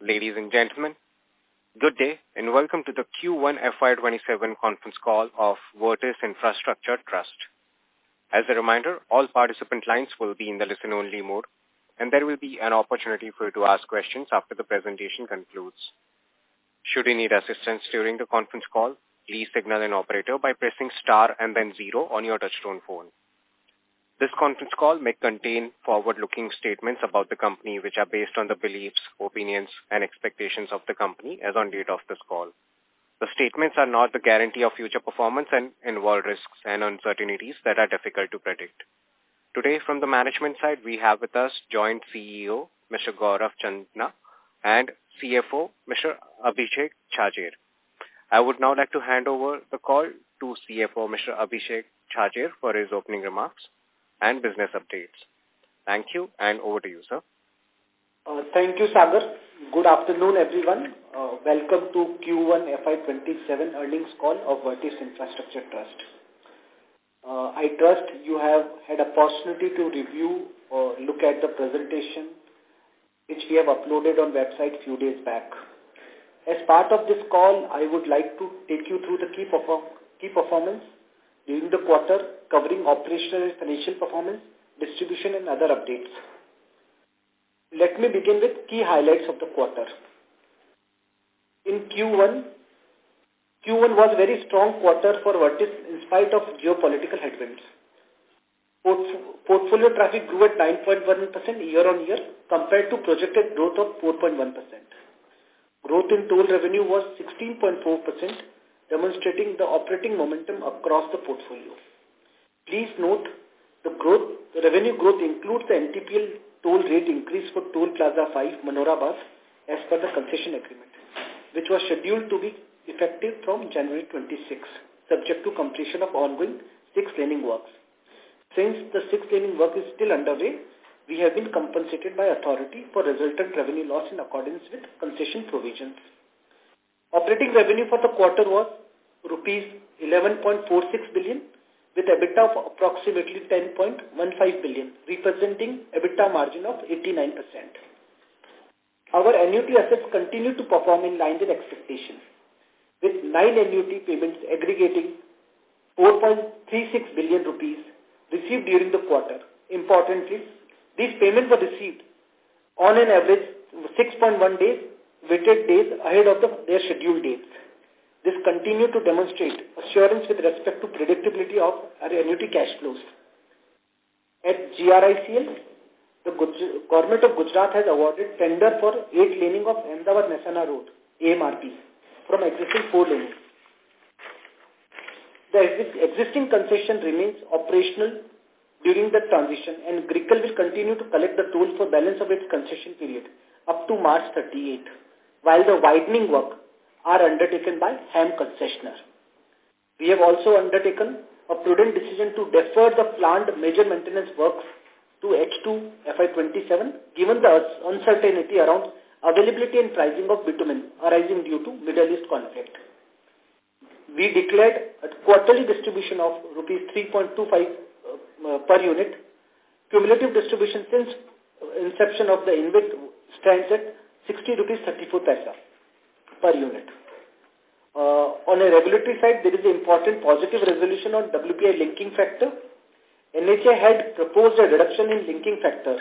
Ladies and gentlemen, good day and welcome to the Q1 FY27 conference call of Vertis Infrastructure Trust. As a reminder, all participant lines will be in the listen-only mode, and there will be an opportunity for you to ask questions after the presentation concludes. Should you need assistance during the conference call, please signal an operator by pressing star and then 0 on your touchtone phone. This conference call may contain forward-looking statements about the company which are based on the beliefs, opinions, and expectations of the company as on date of this call. The statements are not the guarantee of future performance and involve risks and uncertainties that are difficult to predict. Today, from the management side, we have with us Joint CEO, Mr. Gaurav Chandna, and CFO, Mr. Abhishek Chhajer. I would now like to hand over the call to CFO, Mr. Abhishek Chhajer, for his opening remarks and business updates. Thank you, and over to you, sir. Thank you, Sagar. Good afternoon, everyone. Welcome to Q1 FY27 earnings call of Vertis Infrastructure Trust. I trust you have had opportunity to review or look at the presentation which we have uploaded on website few days back. As part of this call, I would like to take you through the key performance during the quarter, covering operational and financial performance, distribution, and other updates. Let me begin with key highlights of the quarter. In Q1 was a very strong quarter for Vertis in spite of geopolitical headwinds. Portfolio traffic grew at 9.1% year-on-year compared to projected growth of 4.1%. Growth in toll revenue was 16.4%, demonstrating the operating momentum across the portfolio. Please note, the revenue growth includes the NTPL toll rate increase for Toll Plaza 5, Manorabad, as per the concession agreement, which was scheduled to be effective from January 26, subject to completion of ongoing 6-laning works. Since the 6-laning work is still underway, we have been compensated by authority for resultant revenue loss in accordance with concession provisions. Operating revenue for the quarter was rupees 11.46 billion with EBITDA of approximately 10.15 billion, representing EBITDA margin of 89%. Our annuity assets continue to perform in line with expectations, with 9 annuity payments aggregating 4.36 billion rupees received during the quarter. Importantly, these payments were received on an average 6.1 days, weighted days ahead of their scheduled dates. This continued to demonstrate assurance with respect to predictability of our annuity cash flows. At GRICL, the Government of Gujarat has awarded tender for 8-laning of Ahmedabad-Mehsana Road, AMRP, from existing 4 lanes. The existing concession remains operational during the transition, and GRICL will continue to collect the toll for balance of its concession period up to March 38, while the widening work are undertaken by HAM concessioner. We have also undertaken a prudent decision to defer the planned major maintenance works to H2 FY27, given the uncertainty around availability and pricing of bitumen arising due to Middle East conflict. We declared a quarterly distribution of rupees 3.25 per unit. Cumulative distribution since inception of the InvIT stands at 60 rupees 34 paisa per unit. On a regulatory side, there is an important positive resolution on WPI linking factor. NHA had proposed a reduction in linking factor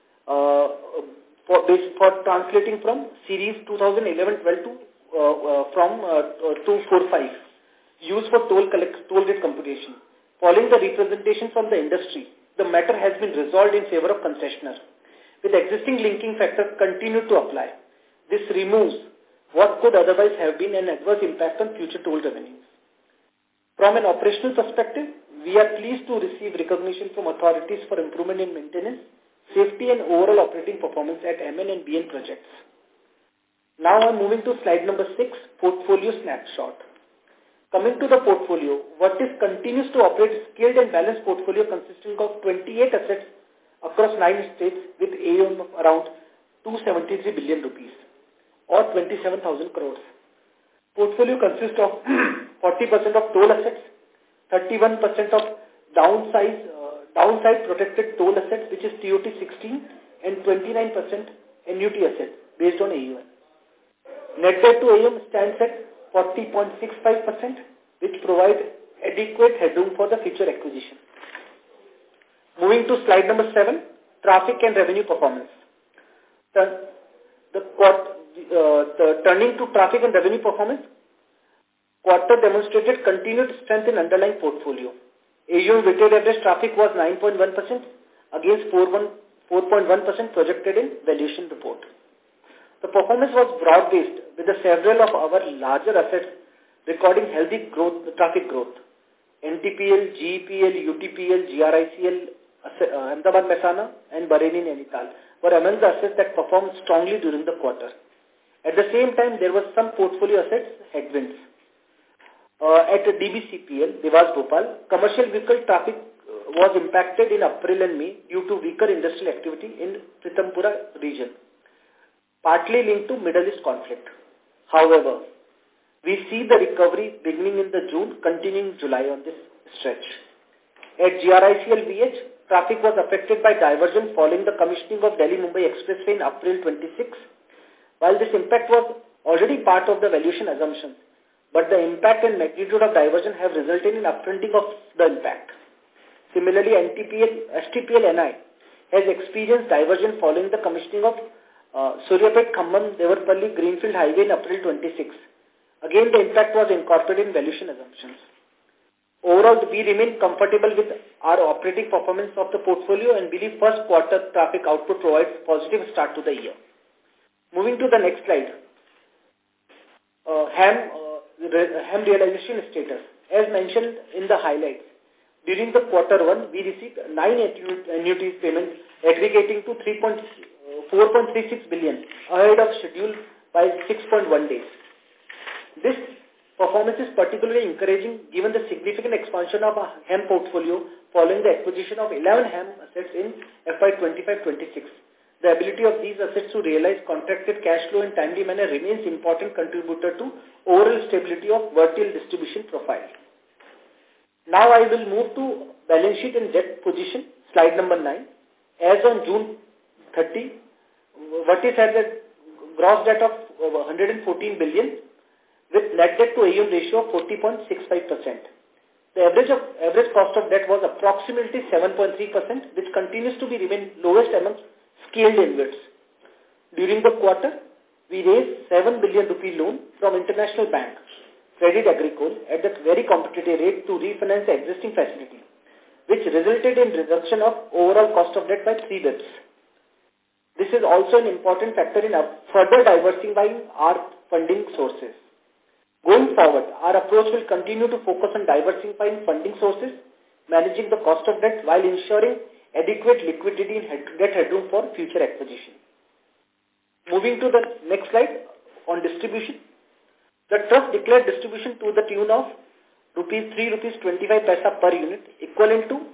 for translating from series 2011-12 to from 245 used for toll rate computation. Following the representation from the industry, the matter has been resolved in favor of concessioner, with existing linking factor continued to apply. This removes what could otherwise have been an adverse impact on future toll revenues. From an operational perspective, we are pleased to receive recognition from authorities for improvement in maintenance, safety and overall operating performance at MN and BN projects. Now I'm moving to slide number 6, portfolio snapshot. Coming to the portfolio, Vertis continues to operate scaled and balanced portfolio consisting of 28 assets across 9 states with AUM of around 273 billion rupees or 27,000 crores. Portfolio consists of 40% of toll assets, 31% of downside protected toll assets, which is TOT 16, and 29% annuity assets based on AUM. Net debt to AUM stands at 40.65%, which provides adequate headroom for the future acquisition. Moving to slide number 7, traffic and revenue performance. Turning to traffic and revenue performance, quarter demonstrated continued strength in underlying portfolio. AUM weighted average traffic was 9.1% against 4.1% projected in valuation report. The performance was broad-based with several of our larger assets recording healthy traffic growth. NTPL, GEPL, UTPL, GRICL, Ahmedabad Mehsana and Bareilly Nainital were among the assets that performed strongly during the quarter. At the same time, there was some portfolio assets headwinds. At DBCPL, Dewas Bhopal, commercial vehicle traffic was impacted in April and May due to weaker industrial activity in Pitampura region, partly linked to Middle East conflict. However, we see the recovery beginning in the June, continuing July on this stretch. At GRICL VH, traffic was affected by diversion following the commissioning of Delhi-Mumbai Expressway in April 26. While this impact was already part of the valuation assumptions, but the impact and magnitude of diversion have resulted in upfronting of the impact. Similarly, STPL NI has experienced diversion following the commissioning of Suryapet Khammam Devarpalli Greenfield Highway in April 26. Again, the impact was incorporated in valuation assumptions. Overall, we remain comfortable with our operating performance of the portfolio and believe first quarter traffic output provides positive start to the year. Moving to the next slide. HAM realization status. As mentioned in the highlights, during the quarter 1, we received 9 annuities payments aggregating to 4.36 billion ahead of schedule by 6.1 days. This performance is particularly encouraging given the significant expansion of our HAM portfolio following the acquisition of 11 HAM assets in FY 25-26. The ability of these assets to realize contracted cash flow in timely manner remains important contributor to overall stability of vertical distribution profile. Now I will move to balance sheet and debt position, slide number 9. As on June 30, Vertis had a gross debt of 114 billion with net debt to AUM ratio of 40.65%. The average cost of debt was approximately 7.3%, which continues to be remain lowest among scaled InvITs. During the quarter, we raised 7 billion rupee loan from international bank, Credit Agricole, at a very competitive rate to refinance the existing facility, which resulted in reduction of overall cost of debt by 3 bps. This is also an important factor in further diversifying our funding sources. Going forward, our approach will continue to focus on diversifying funding sources, managing the cost of debt while ensuring adequate liquidity and debt headroom for future acquisition. Moving to the next slide on distribution. The trust declared distribution to the tune of ₹3.25 per unit, equivalent to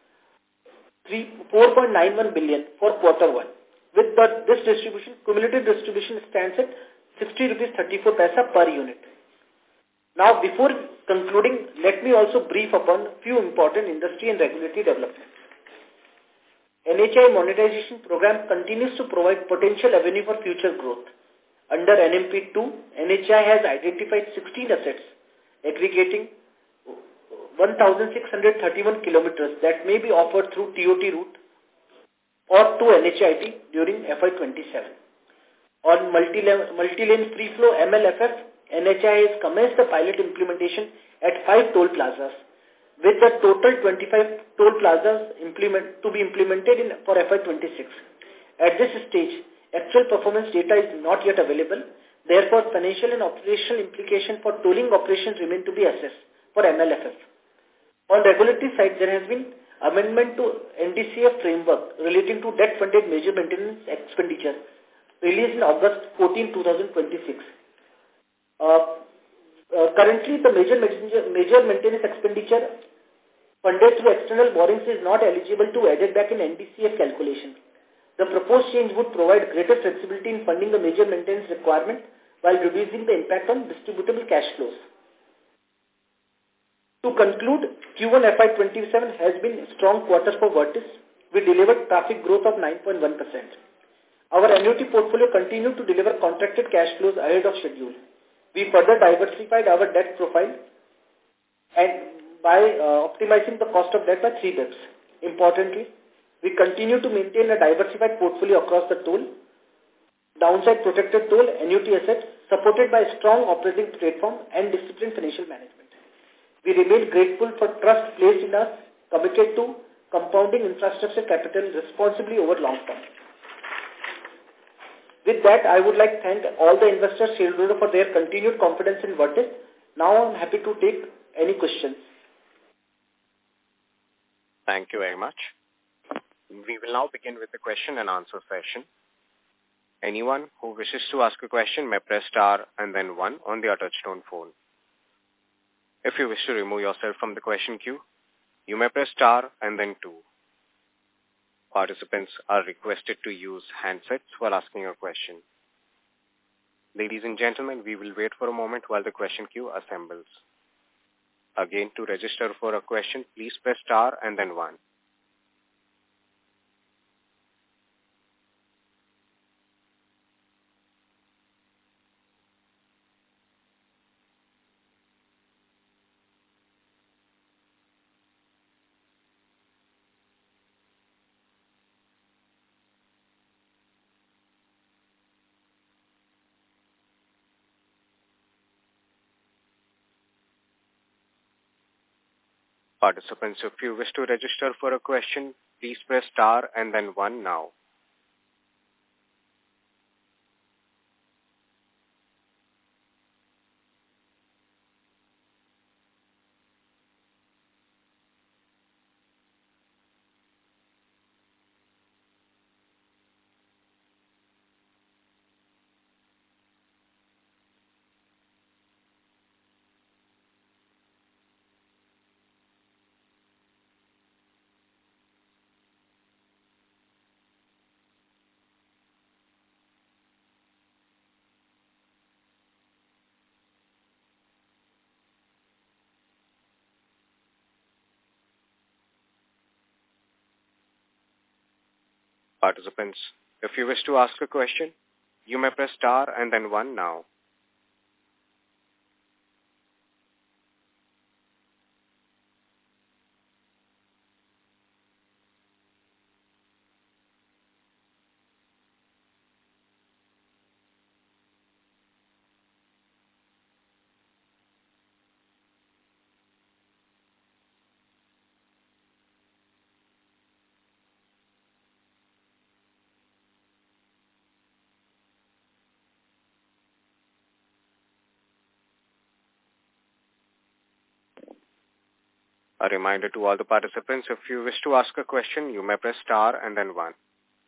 4.91 billion for quarter 1. With this distribution, cumulative distribution stands at ₹60.34 per unit. Now, before concluding, let me also brief upon few important industry and regulatory developments. NHAI monetization program continues to provide potential avenue for future growth. Under NMP2, NHAI has identified 16 assets aggregating 1,631 kilometers that may be offered through TOT route or to NHIT during FY27. On multi-lane free flow MLFF, NHAI has commenced the pilot implementation at 5 toll plazas, with a total 25 toll plazas to be implemented for FY26. At this stage, actual performance data is not yet available. Therefore, financial and operational implications for tolling operations remain to be assessed for MLFF. On regulatory side, there has been amendment to NDCF framework relating to debt-funded major maintenance expenditure released in August 14, 2026. Currently, the major maintenance expenditure funded through external borrowings is not eligible to added back in NDCF calculation. The proposed change would provide greater flexibility in funding the major maintenance requirement while reducing the impact on distributable cash flows. To conclude, Q1 FY27 has been strong quarters for Vertis. We delivered traffic growth of 9.1%. Our annuity portfolio continued to deliver contracted cash flows ahead of schedule. We further diversified our debt profile and by optimizing the cost of debt by 3 bps. Importantly, we continue to maintain a diversified portfolio across the toll, downside protected toll annuity assets supported by a strong operating platform and disciplined financial management. We remain grateful for trust placed in us, committed to compounding infrastructure capital responsibly over long term. With that, I would like to thank all the investors, shareholders for their continued confidence in Vertis. Now I'm happy to take any questions. Thank you very much. We will now begin with the question and answer session. Anyone who wishes to ask a question may press star and then 1 on their touchtone phone. If you wish to remove yourself from the question queue, you may press star and then 2. Participants are requested to use handsets while asking a question. Ladies and gentlemen, we will wait for a moment while the question queue assembles. Again, to register for a question, please press star and then 1. Participants, if you wish to register for a question, please press star and then 1 now. Participants, if you wish to ask a question, you may press star and then 1 now. A reminder to all the participants, if you wish to ask a question, you may press star and then 1.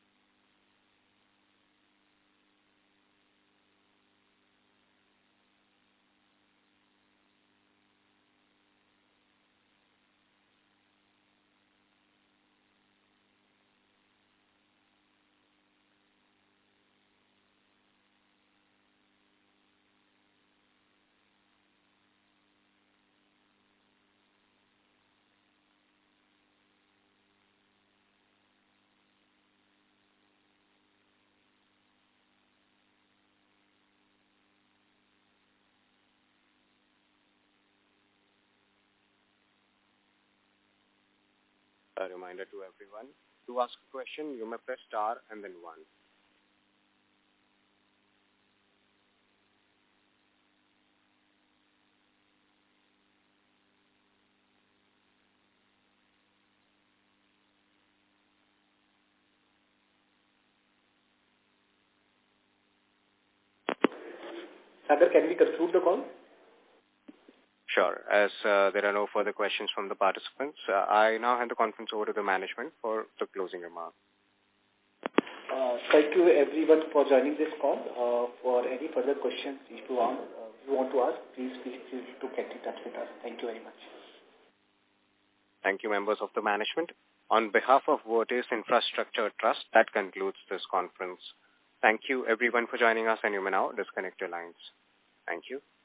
A reminder to everyone, to ask a question, you may press star and then 1. Sagar, can we conclude the call? Sure. As there are no further questions from the participants, I now hand the conference over to the management for the closing remark. Thank you everyone for joining this call. For any further questions if you want to ask, please feel free to get in touch with us. Thank you very much. Thank you, members of the management. On behalf of Vertis Infrastructure Trust, that concludes this conference. Thank you everyone for joining us, and you may now disconnect your lines. Thank you.